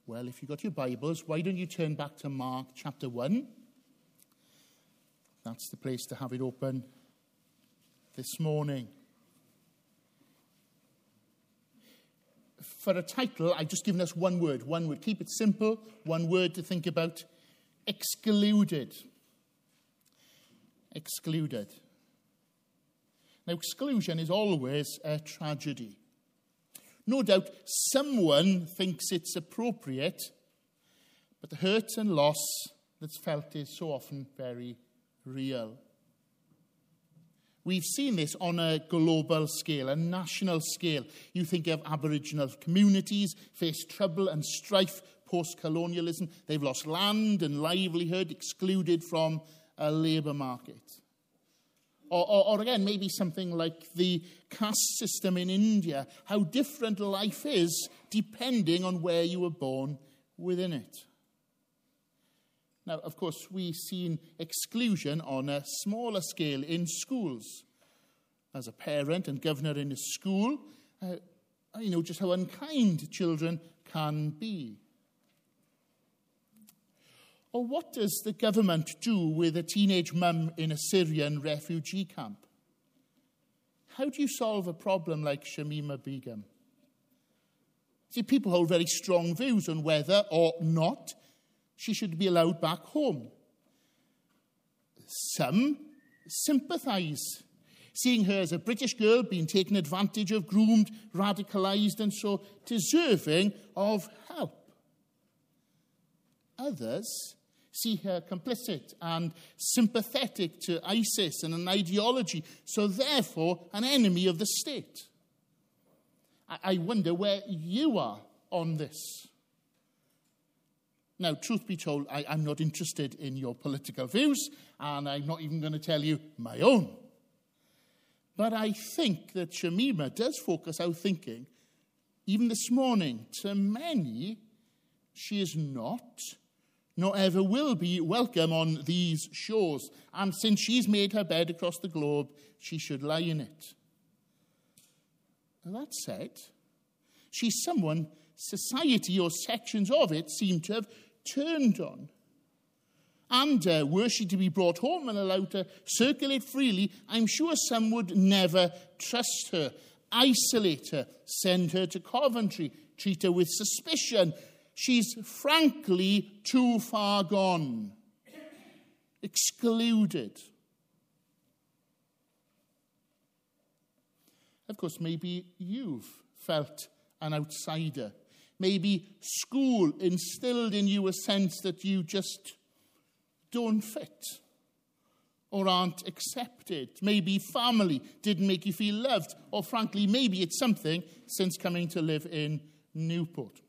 Well, if you've got your Bibles, why don't you turn back to Mark chapter 1? That's the place to have it open this morning. For a title, I've just given us one word. Keep it simple. One word to think about. Excluded. Excluded. Now, exclusion is always a tragedy. No doubt someone thinks it's appropriate, but the hurt and loss that's felt is so often very real. We've seen this on a global scale, a national scale. You think of Aboriginal communities face trouble and strife post-colonialism. They've lost land and livelihood, excluded from a labour market. Or again, maybe something like the caste system in India, how different life is depending on where you were born within it. Now, of course, we've seen exclusion on a smaller scale in schools. As a parent and governor in a school, I know just how unkind children can be. Or what does the government do with a teenage mum in a Syrian refugee camp? How do you solve a problem like Shamima Begum? See, people hold very strong views on whether or not she should be allowed back home. Some sympathise, seeing her as a British girl being taken advantage of, groomed, radicalised, and so deserving of help. Others see her complicit and sympathetic to ISIS and an ideology, so therefore an enemy of the state. I wonder where you are on this. Now, truth be told, I'm not interested in your political views, and I'm not even going to tell you my own. But I think that Shamima does focus our thinking, even this morning. To many, she is not, nor ever will be, welcome on these shores. And since she's made her bed across the globe, she should lie in it. That said, she's someone society or sections of it seem to have turned on. And were she to be brought home and allowed to circulate freely, I'm sure some would never trust her, isolate her, send her to Coventry, treat her with suspicion. She's frankly too far gone, excluded. Of course, maybe you've felt an outsider. Maybe school instilled in you a sense that you just don't fit or aren't accepted. Maybe family didn't make you feel loved. Or frankly, maybe it's something since coming to live in Newport.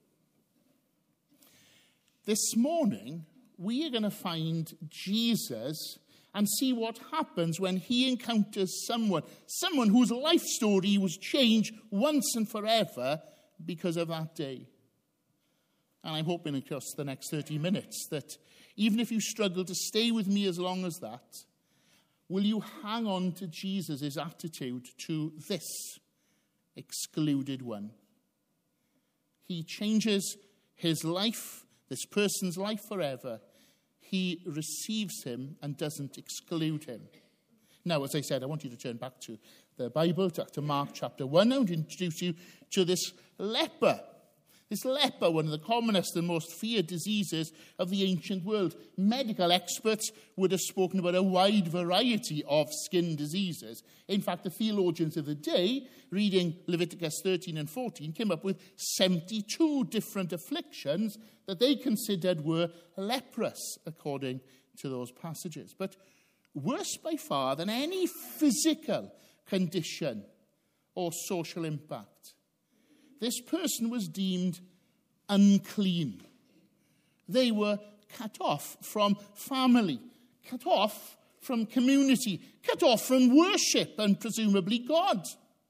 This morning, we are going to find Jesus and see what happens when he encounters someone whose life story was changed once and forever because of that day. And I'm hoping across the next 30 minutes that even if you struggle to stay with me as long as that, will you hang on to Jesus' attitude to this excluded one? He changes his life, this person's life forever. He receives him and doesn't exclude him. Now, as I said, I want you to turn back to the Bible, to Mark chapter 1. I want to introduce you to this leper. This leper, one of the commonest and most feared diseases of the ancient world. Medical experts would have spoken about a wide variety of skin diseases. In fact, the theologians of the day, reading Leviticus 13 and 14, came up with 72 different afflictions that they considered were leprous, according to those passages. But worse by far than any physical condition or social impact, this person was deemed unclean. They were cut off from family, cut off from community, cut off from worship and presumably God.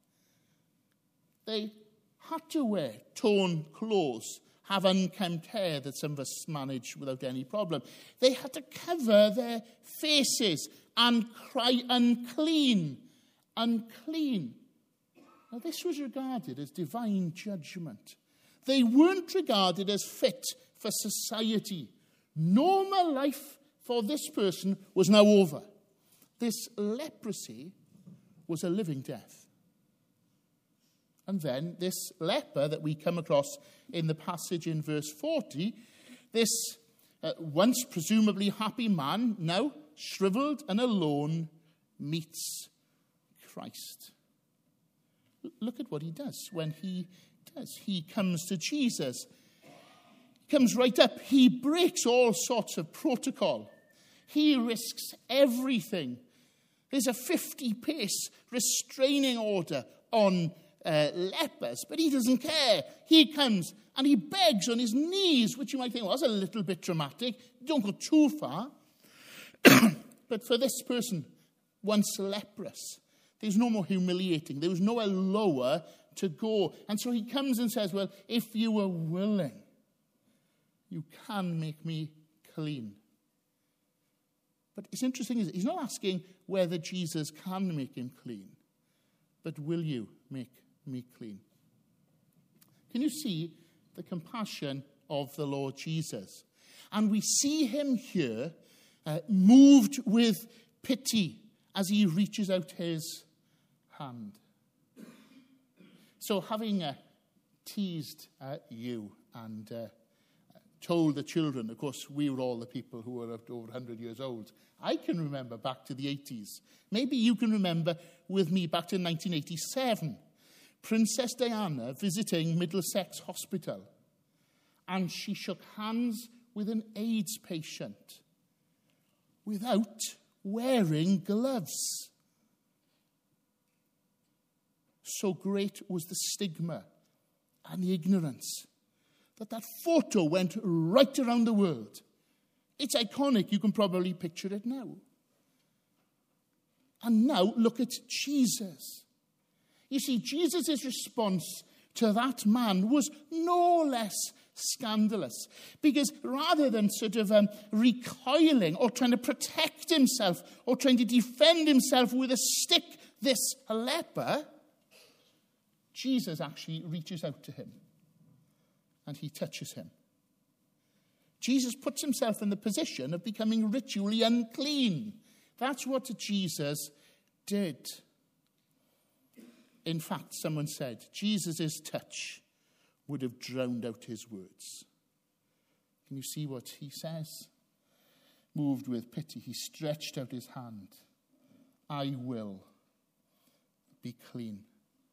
They had to wear torn clothes, have unkempt hair that some of us manage without any problem. They had to cover their faces and cry, unclean, unclean. Now, this was regarded as divine judgment. They weren't regarded as fit for society. Normal life for this person was now over. This leprosy was a living death. And then this leper that we come across in the passage in verse 40, this once presumably happy man, now shriveled and alone, meets Christ. Look at what he does when he does. He comes to Jesus. He comes right up. He breaks all sorts of protocol. He risks everything. There's a 50-pace restraining order on lepers, but he doesn't care. He comes and he begs on his knees, which you might think, well, that's a little bit dramatic. Don't go too far. But for this person, once leprous, there's no more humiliating. There was nowhere lower to go. And so he comes and says, well, if you were willing, you can make me clean. But it's interesting, he's not asking whether Jesus can make him clean, but will you make me clean? Can you see the compassion of the Lord Jesus? And we see him here moved with pity as he reaches out his hand. So having teased you and told the children, of course, we were all the people who were over 100 years old. I can remember back to the 80s. Maybe you can remember with me back to 1987. Princess Diana visiting Middlesex Hospital. And she shook hands with an AIDS patient without wearing gloves. So great was the stigma and the ignorance that photo went right around the world. It's iconic. You can probably picture it now. And now look at Jesus. You see, Jesus' response to that man was no less scandalous. Because rather than sort of recoiling or trying to protect himself or trying to defend himself with a stick, this leper, Jesus actually reaches out to him and he touches him. Jesus puts himself in the position of becoming ritually unclean. That's what Jesus did. In fact, someone said, Jesus' touch would have drowned out his words. Can you see what he says? Moved with pity, he stretched out his hand. I will be clean.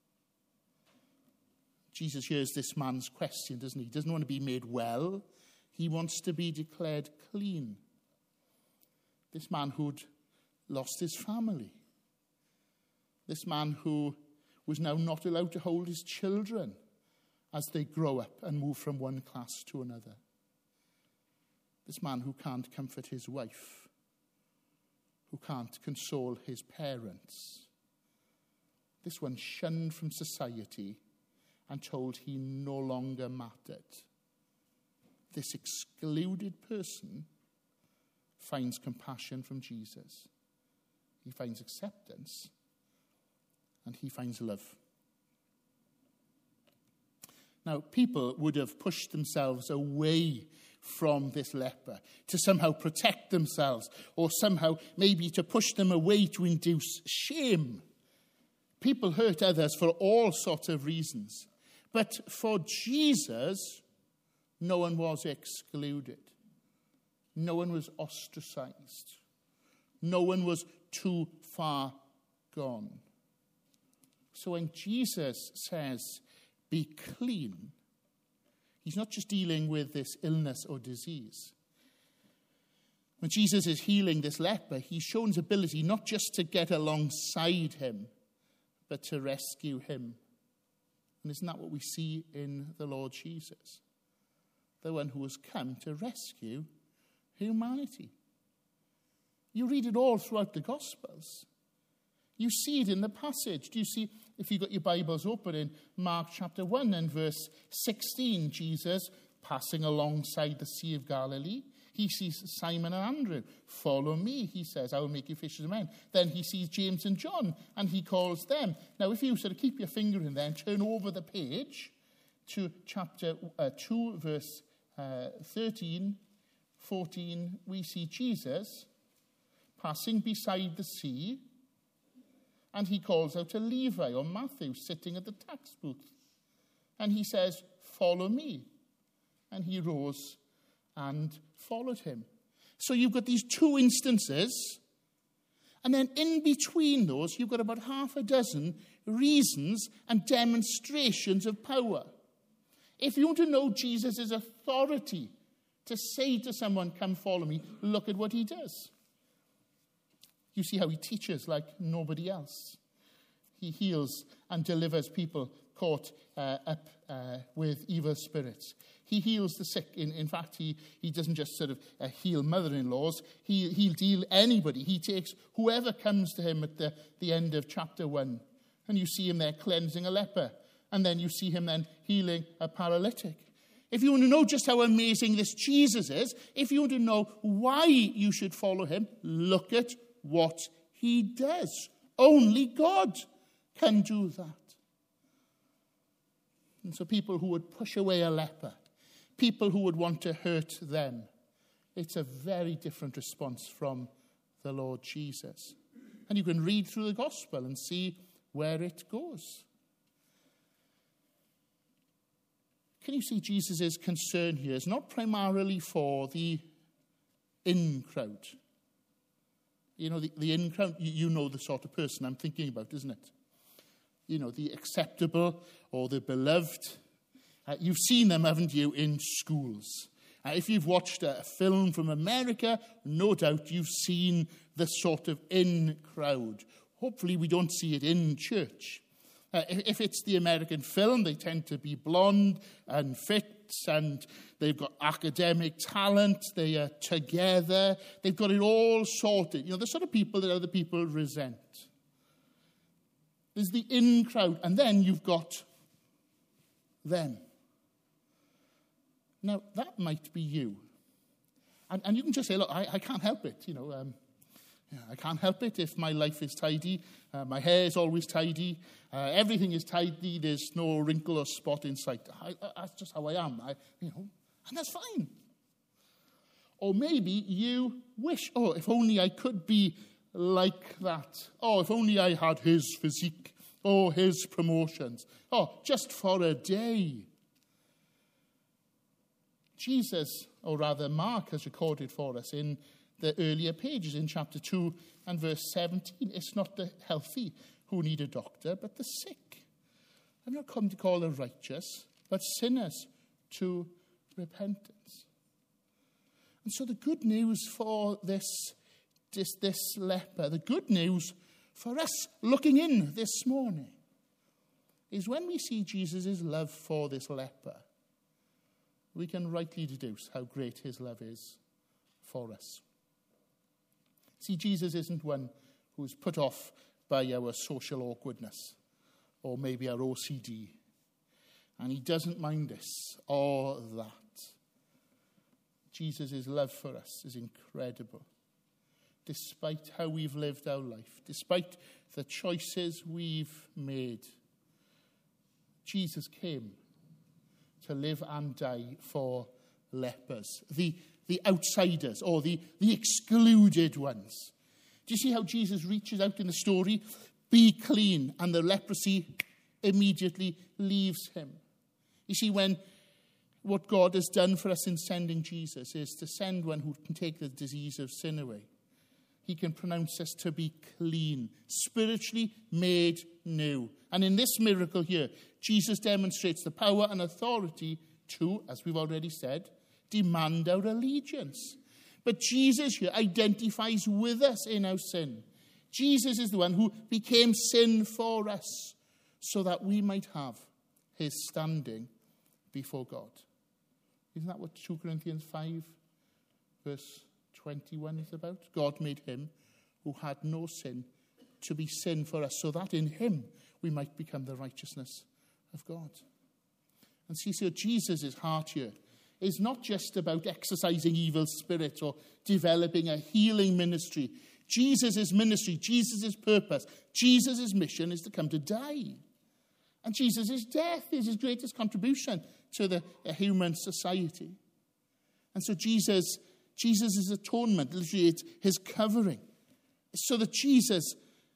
Jesus hears this man's question, doesn't he? He doesn't want to be made well. He wants to be declared clean. This man who'd lost his family. This man who was now not allowed to hold his children as they grow up and move from one class to another. This man who can't comfort his wife, who can't console his parents. This one shunned from society and told he no longer mattered. This excluded person finds compassion from Jesus. He finds acceptance and he finds love. Now, people would have pushed themselves away from this leper to somehow protect themselves or somehow maybe to push them away to induce shame. People hurt others for all sorts of reasons. But for Jesus, no one was excluded. No one was ostracized. No one was too far gone. So when Jesus says, be clean, he's not just dealing with this illness or disease. When Jesus is healing this leper, he's shown his ability not just to get alongside him, but to rescue him. And isn't that what we see in the Lord Jesus? The one who has come to rescue humanity. You read it all throughout the Gospels. You see it in the passage. Do you see, if you've got your Bibles open in Mark chapter 1 and verse 16, Jesus passing alongside the Sea of Galilee. He sees Simon and Andrew. Follow me, he says, I will make you fishers of men. Then he sees James and John, and he calls them. Now, if you sort of keep your finger in there and turn over the page to chapter 2, verse 13, 14, we see Jesus passing beside the sea, and he calls out to Levi or Matthew sitting at the tax booth. And he says, "Follow me." And he rose and followed him. So you've got these two instances, and then in between those, you've got about half a dozen reasons and demonstrations of power. If you want to know Jesus' authority to say to someone, "Come follow me," look at what he does. You see how he teaches like nobody else. He heals and delivers people caught up with evil spirits. He heals the sick. In fact, he doesn't just sort of heal mother-in-laws. He'll heal anybody. He takes whoever comes to him at the end of chapter 1. And you see him there cleansing a leper. And then you see him then healing a paralytic. If you want to know just how amazing this Jesus is, if you want to know why you should follow him, look at what he does. Only God can do that. And so people who would push away a leper, people who would want to hurt them, it's a very different response from the Lord Jesus. And you can read through the gospel and see where it goes. Can you see Jesus' concern here is not primarily for the in crowd? You know, the in crowd, you know the sort of person I'm thinking about, isn't it? You know, the acceptable or the beloved. You've seen them, haven't you, in schools. If you've watched a film from America, no doubt you've seen this sort of in crowd. Hopefully we don't see it in church. If it's the American film, they tend to be blonde and fit, and they've got academic talent, they are together, they've got it all sorted. You know, the sort of people that other people resent. There's the in crowd, and then you've got them. Now, that might be you. And you can just say, look, I can't help it, you know. I can't help it if my life is tidy. My hair is always tidy. Everything is tidy. There's no wrinkle or spot in sight. That's just how I am. And that's fine. Or maybe you wish, if only I could be like that. If only I had his physique or his promotions. Just for a day. Jesus, or rather Mark, has recorded for us in the earlier pages in chapter 2 and verse 17. It's not the healthy who need a doctor, but the sick. I've not come to call the righteous, but sinners to repentance. And so the good news for this leper, the good news for us looking in this morning, is when we see Jesus' love for this leper, we can rightly deduce how great his love is for us. See, Jesus isn't one who's put off by our social awkwardness or maybe our OCD. And he doesn't mind this or that. Jesus' love for us is incredible. Despite how we've lived our life, despite the choices we've made, Jesus came to live and die for lepers, the outsiders or the excluded ones. Do you see how Jesus reaches out in the story? Be clean, and the leprosy immediately leaves him. You see, what God has done for us in sending Jesus is to send one who can take the disease of sin away. He can pronounce us to be clean, spiritually made new. And in this miracle here, Jesus demonstrates the power and authority to, as we've already said, demand our allegiance. But Jesus here identifies with us in our sin. Jesus is the one who became sin for us so that we might have his standing before God. Isn't that what 2 Corinthians 5 verse 21 is about? God made him who had no sin to be sin for us so that in him we might become the righteousness of God. And see, so Jesus' heart here is not just about exorcising evil spirits or developing a healing ministry. Jesus' ministry, Jesus' purpose, Jesus' mission is to come to die. And Jesus' death is his greatest contribution to the human society. And so Jesus' atonement, literally it's his covering. So that Jesus,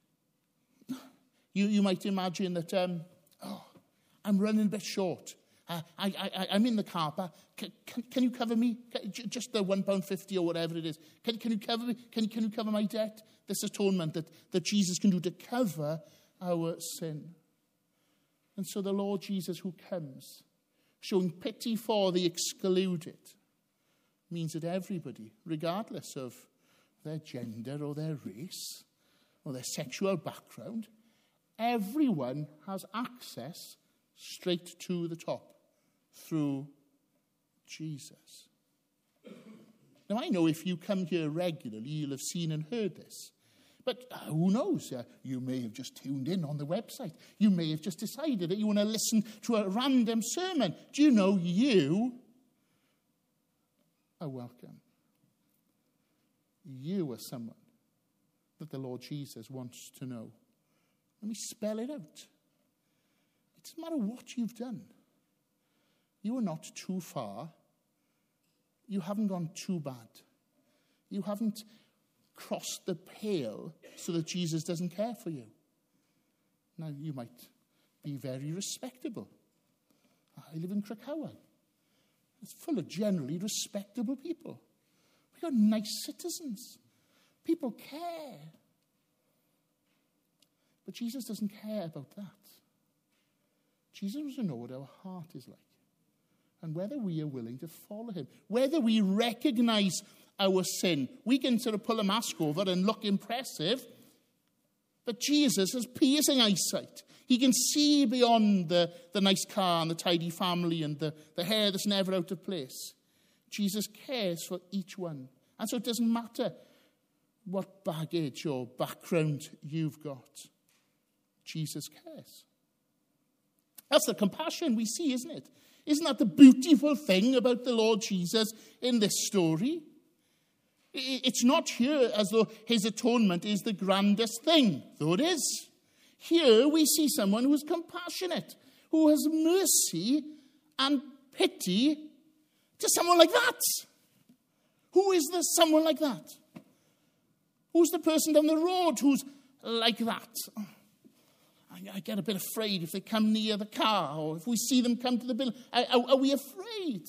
you might imagine that, I'm running a bit short. I'm in the car, but can you cover me? Just the £1.50 or whatever it is. Can you cover me? Can you cover my debt? This atonement that Jesus can do to cover our sin. And so the Lord Jesus who comes, showing pity for the excluded, means that everybody, regardless of their gender or their race or their sexual background, everyone has access straight to the top through Jesus. Now, I know if you come here regularly, you'll have seen and heard this. But who knows? You may have just tuned in on the website. You may have just decided that you want to listen to a random sermon. Do you know you are welcome? You are someone that the Lord Jesus wants to know. Let me spell it out. It doesn't matter what you've done. You are not too far. You haven't gone too bad. You haven't crossed the pale so that Jesus doesn't care for you. Now, you might be very respectable. I live in Krakow. It's full of generally respectable people. We've got nice citizens. People care. But Jesus doesn't care about that. Jesus wants to know what our heart is like and whether we are willing to follow him, whether we recognize our sin. We can sort of pull a mask over and look impressive, but Jesus has piercing eyesight. He can see beyond the nice car and the tidy family and the hair that's never out of place. Jesus cares for each one. And so it doesn't matter what baggage or background you've got. Jesus cares. That's the compassion we see, isn't it? Isn't that the beautiful thing about the Lord Jesus in this story? It's not here as though his atonement is the grandest thing, though it is. Here we see someone who is compassionate, who has mercy and pity to someone like that. Who is this someone like that? Who's the person down the road who's like that? I get a bit afraid if they come near the car or if we see them come to the building. Are we afraid?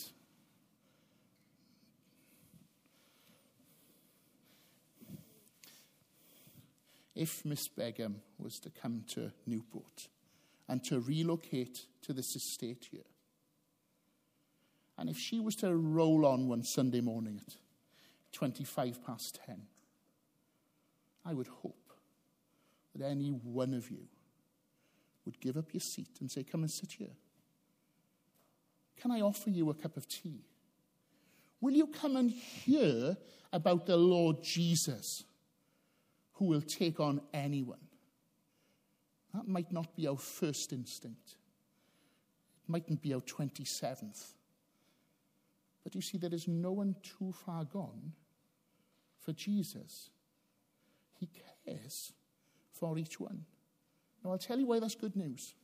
If Miss Begum was to come to Newport and to relocate to this estate here, and if she was to roll on one Sunday morning at 10:25, I would hope that any one of you would give up your seat and say, come and sit here. Can I offer you a cup of tea? Will you come and hear about the Lord Jesus who will take on anyone? That might not be our first instinct. It mightn't be our 27th. But you see, there is no one too far gone for Jesus. He cares for each one. Now, I'll tell you why that's good news.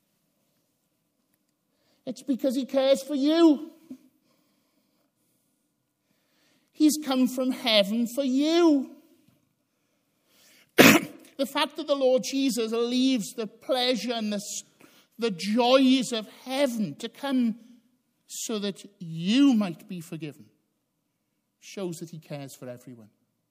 It's because he cares for you. He's come from heaven for you. The fact that the Lord Jesus leaves the pleasure and the joys of heaven to come so that you might be forgiven shows that he cares for everyone.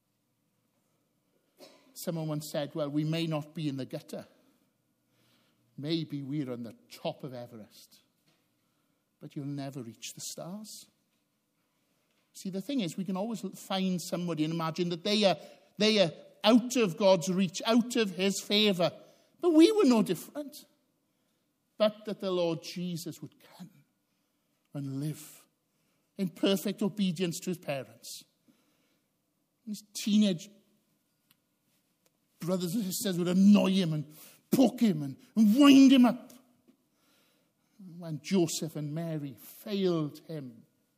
Someone once said, well, we may not be in the gutter. Maybe we're on the top of Everest, but you'll never reach the stars. See, the thing is, we can always find somebody and imagine that they are out of God's reach, out of his favor. But we were no different. But that the Lord Jesus would come and live in perfect obedience to his parents. His teenage brothers and sisters would annoy him and poke him and wind him up. When Joseph and Mary failed him,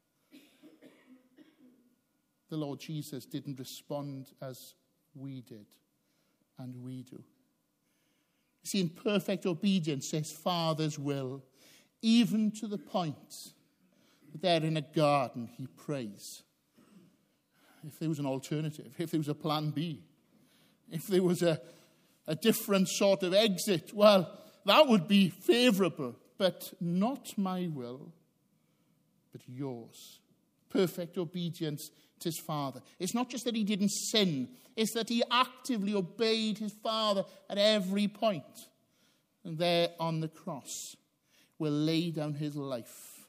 the Lord Jesus didn't respond as we did and we do. See, in perfect obedience to his Father's will, even to the point that there in a garden he prays. If there was an alternative, if there was a plan B, if there was a different sort of exit, well, that would be favorable. But not my will, but yours. Perfect obedience to his Father. It's not just that he didn't sin, it's that he actively obeyed his Father at every point. And there on the cross will lay down his life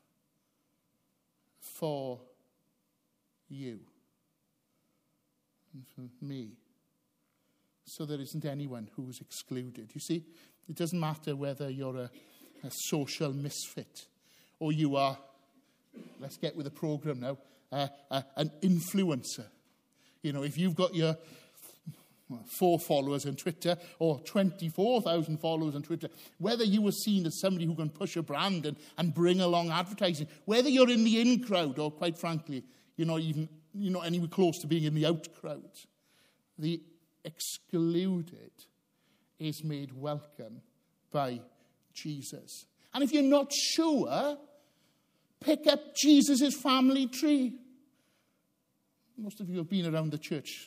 for you and for me, so there isn't anyone who's excluded. You see, it doesn't matter whether you're a social misfit or you are, let's get with the program now, an influencer. You know, if you've got your 4 followers on Twitter or 24,000 followers on Twitter, whether you were seen as somebody who can push a brand and bring along advertising, whether you're in the in crowd or, quite frankly, you're not anywhere close to being in the out crowd, the excluded is made welcome by Jesus. And if you're not sure, pick up Jesus' family tree. Most of you have been around the church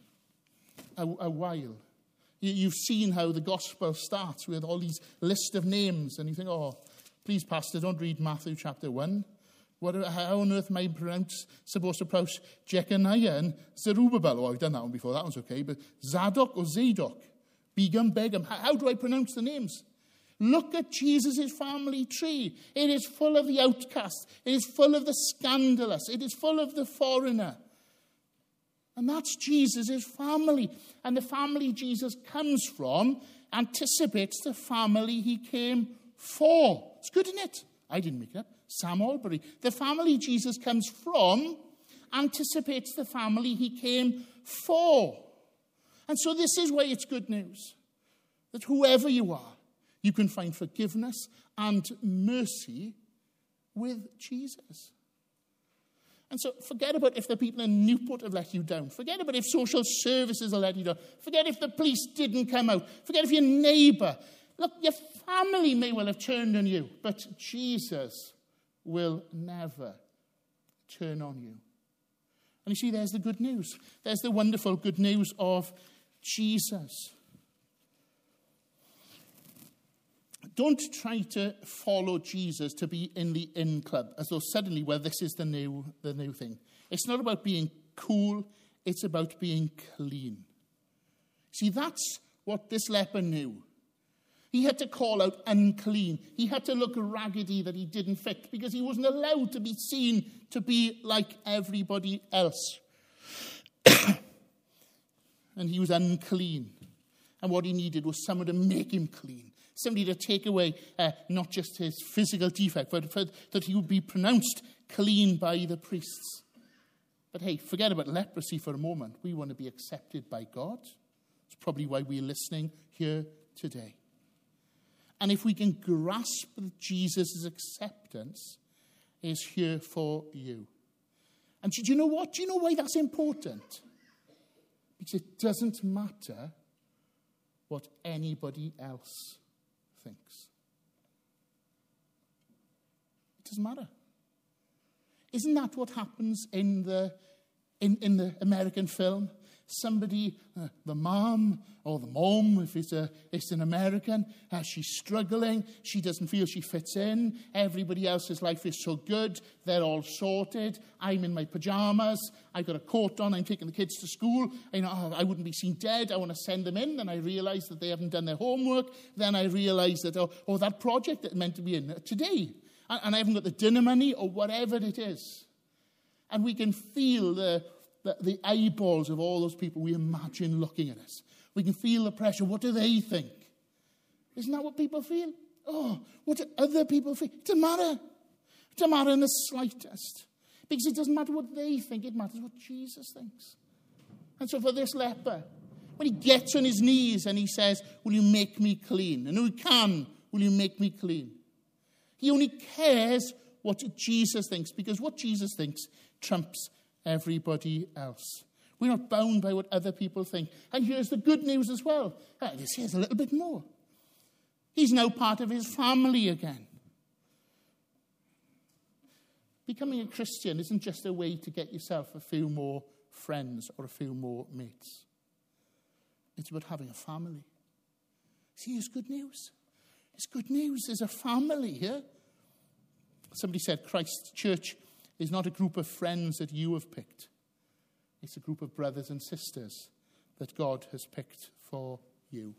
a while. You've seen how the gospel starts with all these list of names, and you think, oh, please, Pastor, don't read Matthew chapter 1. How on earth am I supposed to pronounce Jeconiah and Zerubbabel? Oh, I've done that one before. That one's okay. But Zadok or Zadok, Begum, Begum. How do I pronounce the names? Look at Jesus' family tree. It is full of the outcast. It is full of the scandalous. It is full of the foreigner. And that's Jesus' family. And the family Jesus comes from anticipates the family he came for. It's good, isn't it? I didn't make it up. Sam Albury. The family Jesus comes from anticipates the family he came for. And so this is why it's good news. That whoever you are, you can find forgiveness and mercy with Jesus. And so forget about if the people in Newport have let you down. Forget about if social services have let you down. Forget if the police didn't come out. Forget if your neighbour. Look, your family may well have turned on you, but Jesus will never turn on you. And you see, there's the good news. There's the wonderful good news of Jesus. Don't try to follow Jesus to be in the in club, as though suddenly, well, this is the new thing. It's not about being cool. It's about being clean. See, that's what this leper knew. He had to call out unclean. He had to look raggedy that he didn't fit because he wasn't allowed to be seen to be like everybody else. And he was unclean. And what he needed was someone to make him clean. Somebody to take away not just his physical defect, but that he would be pronounced clean by the priests. But hey, forget about leprosy for a moment. We want to be accepted by God. It's probably why we're listening here today. And if we can grasp that Jesus' acceptance is here for you. And do you know what? Do you know why that's important? Because it doesn't matter what anybody else thinks. It doesn't matter. Isn't that what happens in the American film? Somebody, the mom or the mom, if it's an American, she's struggling. She doesn't feel she fits in. Everybody else's life is so good. They're all sorted. I'm in my pajamas. I've got a coat on. I'm taking the kids to school. I wouldn't be seen dead. I want to send them in. Then I realize that they haven't done their homework. Then I realize that, that project that meant to be in today. And I haven't got the dinner money or whatever it is. And we can feel the eyeballs of all those people we imagine looking at us. We can feel the pressure. What do they think? Isn't that what people feel? Oh, what do other people feel? It doesn't matter. It doesn't matter in the slightest. Because it doesn't matter what they think. It matters what Jesus thinks. And so for this leper, when he gets on his knees and he says, will you make me clean? And who can, will you make me clean? He only cares what Jesus thinks, because what Jesus thinks trumps everybody else. We're not bound by what other people think. And here's the good news as well. Here's a little bit more. He's now part of his family again. Becoming a Christian isn't just a way to get yourself a few more friends or a few more mates. It's about having a family. See, it's good news. It's good news. There's a family here. Somebody said Christ's church is not a group of friends that you have picked. It's a group of brothers and sisters that God has picked for you.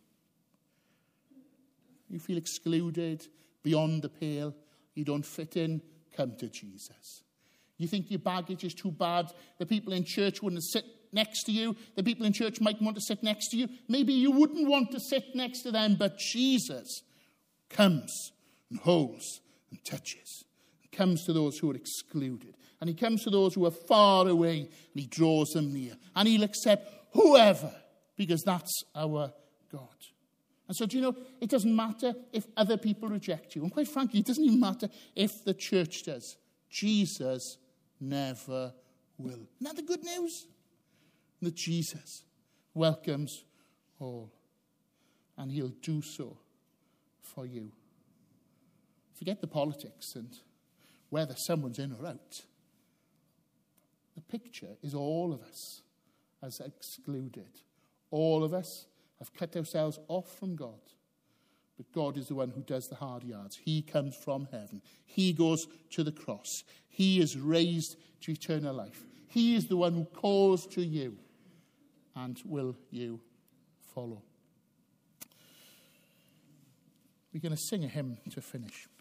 You feel excluded, beyond the pale, you don't fit in, come to Jesus. You think your baggage is too bad, the people in church wouldn't sit next to you, the people in church might want to sit next to you. Maybe you wouldn't want to sit next to them, but Jesus comes and holds and touches. He comes to those who are excluded. And he comes to those who are far away, and he draws them near. And he'll accept whoever, because that's our God. And so, do you know, it doesn't matter if other people reject you. And quite frankly, it doesn't even matter if the church does. Jesus never will. Isn't that the good news? That Jesus welcomes all. And he'll do so for you. Forget the politics and whether someone's in or out. The picture is all of us as excluded. All of us have cut ourselves off from God. But God is the one who does the hard yards. He comes from heaven. He goes to the cross. He is raised to eternal life. He is the one who calls to you. And will you follow? We're going to sing a hymn to finish.